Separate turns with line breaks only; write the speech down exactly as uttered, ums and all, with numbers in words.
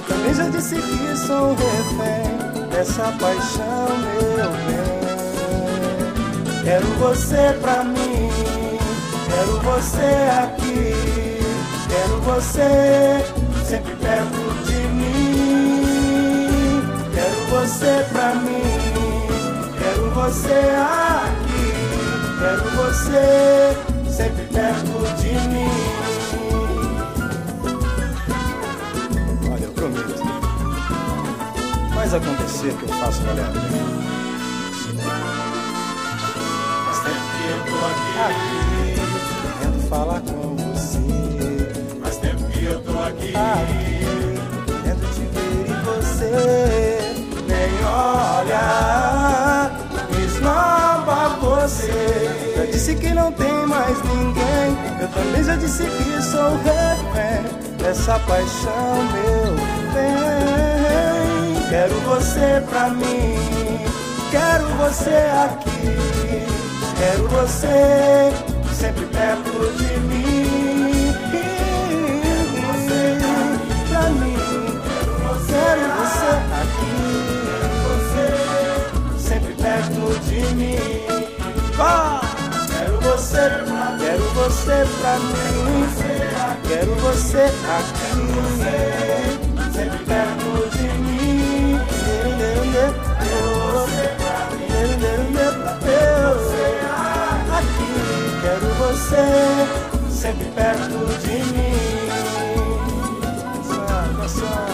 também já disse que sou um refém dessa paixão, meu bem. Quero você pra mim, quero você aqui, quero você sempre perto de mim. Quero você pra mim, quero você aqui, quero você sempre perto de mim. Olha, eu prometo, faz acontecer que eu faço valer a pena. Faz tempo que eu tô aqui, aqui querendo falar com você.
Faz tempo que eu tô aqui,
aqui querendo te ver e você nem olha, me esnoba você. Já disse que não tem mais ninguém, eu também já disse que sou refém dessa paixão, meu bem. Quero você pra mim, quero você aqui, quero você sempre perto de mim. Você pra mim, quero você aqui, quero você sempre perto de mim. Oh! Quero você, quero você pra mim, quero você aqui, sempre perto de mim. Aqui, quero você sempre perto de mim. Só, só.